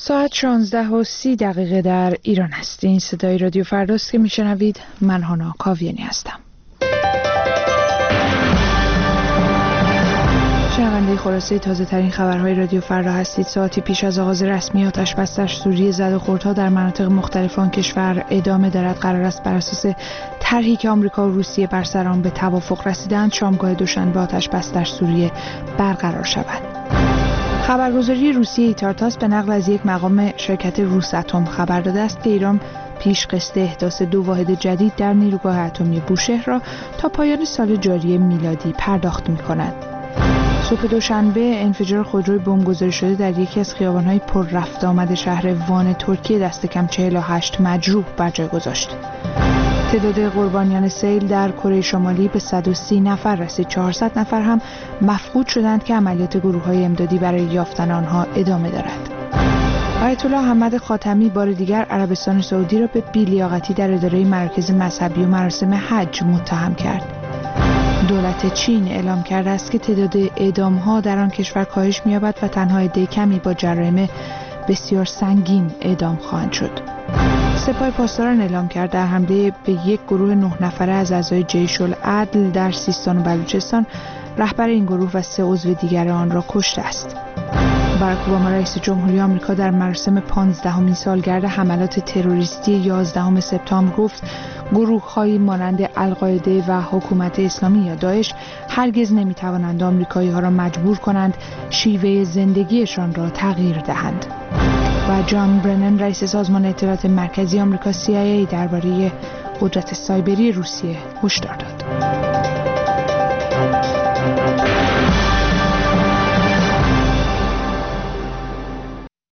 ساعت 16:30 در ایران است. این صدای رادیو فرداست که میشنوید. من هانا کاویانی هستم. شنونده خلاصه تازه ترین خبرهای رادیو فردا هستید. ساعتی پیش از آغاز رسمی آتش بس در سوریه زد و خوردها در مناطق مختلف آن کشور ادامه دارد. قرار است بر اساس طرحی که آمریکا و روسیه بر سر آن به توافق رسیدند شامگاه دوشنبه آتش بس در سوریه برقرار شود. خبرگزاری روسیه ایتارتاس به نقل از یک مقام شرکت روساتوم خبر داده است که ایران پیش قصد احداث 2 واحد جدید در نیروگاه اتمی بوشهر را تا پایان سال جاری میلادی پرداخت می‌کند. صبح دوشنبه انفجار خودروی بمبگذاری شده در یکی از خیابان‌های پر رفت آمد شهر وان ترکیه دست کم 48 مجروح بر جای گذاشت. تعداد قربانیان سیل در کره شمالی به 130 نفر رسید. 400 نفر هم مفقود شدند که عملیات گروه‌های امدادی برای یافتن آنها ادامه دارد. آیت الله محمد خاتمی بار دیگر عربستان سعودی را به بی‌لیاقتی در اداره مراکز مذهبی و مراسم حج متهم کرد. دولت چین اعلام کرده است که تعداد اعدام‌ها در آن کشور کاهش می‌یابد و تنها عده کمی با جرایم بسیار سنگین اعدام خواهند شد. سپاه پاسداران اعلام کرد در حمله به یک گروه 9 نفره از اعضای جیش العدل در سیستان و بلوچستان رهبر این گروه و 3 عضو دیگر آن را کشته است. باراک اوباما رئیس جمهوری آمریکا در مراسم 15مین سالگرد حملات تروریستی 11 سپتامبر گفت گروه‌هایی مانند القاعده و حکومت اسلامی یا داعش هرگز نمی‌توانند آمریکایی‌ها را مجبور کنند شیوه زندگیشان را تغییر دهند. و جان برنن رئیس سازمان اطلاعات مرکزی آمریکا CIA درباره قدرت سایبری روسیه هشدار داد.